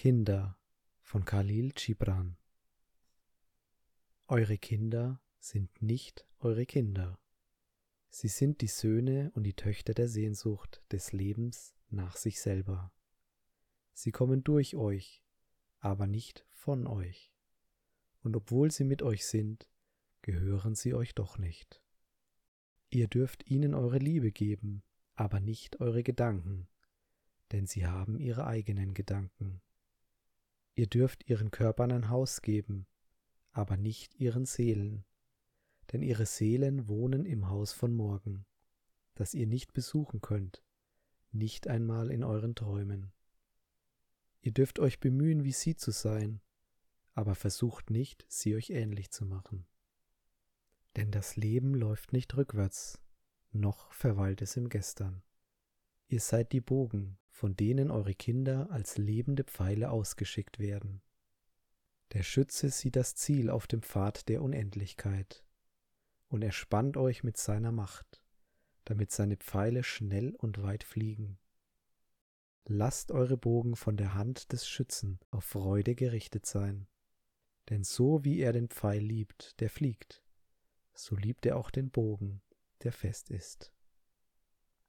Kinder von Khalil Gibran. Eure Kinder sind nicht eure Kinder. Sie sind die Söhne und die Töchter der Sehnsucht des Lebens nach sich selber. Sie kommen durch euch, aber nicht von euch. Und obwohl sie mit euch sind, gehören sie euch doch nicht. Ihr dürft ihnen eure Liebe geben, aber nicht eure Gedanken, denn sie haben ihre eigenen Gedanken. Ihr dürft ihren Körpern ein Haus geben, aber nicht ihren Seelen, denn ihre Seelen wohnen im Haus von morgen, das ihr nicht besuchen könnt, nicht einmal in euren Träumen. Ihr dürft euch bemühen, wie sie zu sein, aber versucht nicht, sie euch ähnlich zu machen. Denn das Leben läuft nicht rückwärts, noch verweilt es im Gestern. Ihr seid die Bogen, von denen eure Kinder als lebende Pfeile ausgeschickt werden. Der Schütze sieht das Ziel auf dem Pfad der Unendlichkeit, und er spannt euch mit seiner Macht, damit seine Pfeile schnell und weit fliegen. Lasst eure Bogen von der Hand des Schützen auf Freude gerichtet sein, denn so wie er den Pfeil liebt, der fliegt, so liebt er auch den Bogen, der fest ist.